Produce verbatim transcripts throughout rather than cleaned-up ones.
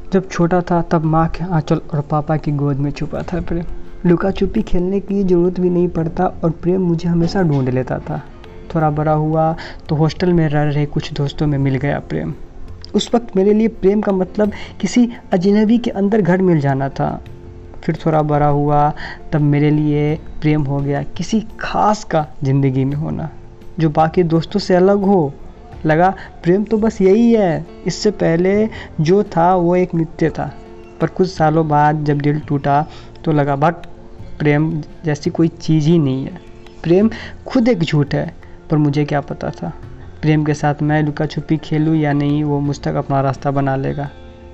जब छोटा था तब माँ के आंचल और पापा की गोद में छुपा था प्रेम। लुका छुपी खेलने की ज़रूरत भी नहीं पड़ता और प्रेम मुझे हमेशा ढूंढ लेता था। थोड़ा बड़ा हुआ तो हॉस्टल में रह रहे कुछ दोस्तों में मिल गया प्रेम। उस वक्त मेरे लिए प्रेम का मतलब किसी अजनबी के अंदर घर मिल जाना था। फिर थोड़ा बड़ा हुआ तब मेरे लिए प्रेम हो गया किसी खास का ज़िंदगी में होना, जो बाकी दोस्तों से अलग हो। लगा प्रेम तो बस यही है। इससे पहले जो था वो एक मिथ्या था, पर कुछ सालों बाद जब दिल टूटा तो लगा बट प्रेम जैसी कोई चीज़ ही नहीं है। प्रेम खुद एक झूठ है, पर मुझे क्या पता था प्रेम के साथ मैं लुका छुपी खेलूँ या नहीं, वो मुझ तक अपना रास्ता बना लेगा।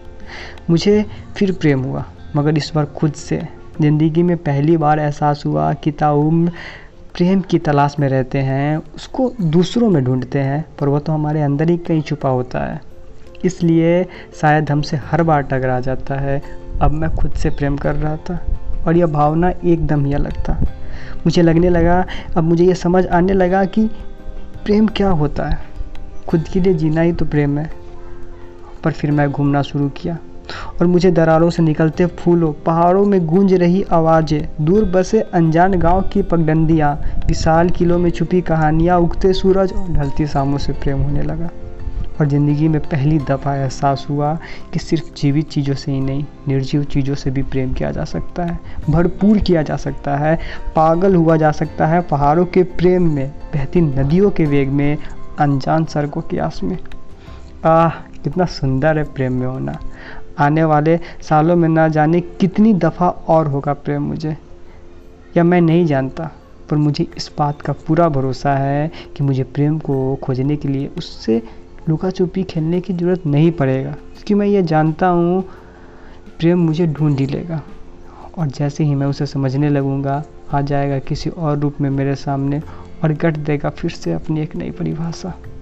मुझे फिर प्रेम हुआ, मगर इस बार खुद से। ज़िंदगी में पहली बार एहसास हुआ कि ताउम्र प्रेम की तलाश में रहते हैं, उसको दूसरों में ढूंढते हैं, पर वह तो हमारे अंदर ही कहीं छुपा होता है। इसलिए शायद हमसे हर बार टकरा जाता है। अब मैं खुद से प्रेम कर रहा था और यह भावना एकदम ही अलग था। मुझे लगने लगा, अब मुझे ये समझ आने लगा कि प्रेम क्या होता है। खुद के लिए जीना ही तो प्रेम है। पर फिर मैं घूमना शुरू किया और मुझे दरारों से निकलते फूलों, पहाड़ों में गूंज रही आवाज़ें, दूर बसे अनजान गांव की पगडंडियाँ, विशाल किलों में छुपी कहानियाँ, उगते सूरज और ढलती शामों से प्रेम होने लगा। और ज़िंदगी में पहली दफ़ा एहसास हुआ कि सिर्फ जीवित चीज़ों से ही नहीं, निर्जीव चीज़ों से भी प्रेम किया जा सकता है, भरपूर किया जा सकता है, पागल हुआ जा सकता है, पहाड़ों के प्रेम में, बहती नदियों के वेग में, अनजान सड़कों की आस में। आह, कितना सुंदर है प्रेम में होना। आने वाले सालों में ना जाने कितनी दफ़ा और होगा प्रेम मुझे, या मैं नहीं जानता, पर मुझे इस बात का पूरा भरोसा है कि मुझे प्रेम को खोजने के लिए उससे लुका छुपी खेलने की ज़रूरत नहीं पड़ेगा, क्योंकि मैं ये जानता हूँ प्रेम मुझे ढूंढ ही लेगा। और जैसे ही मैं उसे समझने लगूँगा, आ जाएगा किसी और रूप में मेरे सामने और गढ़ देगा फिर से अपनी एक नई परिभाषा।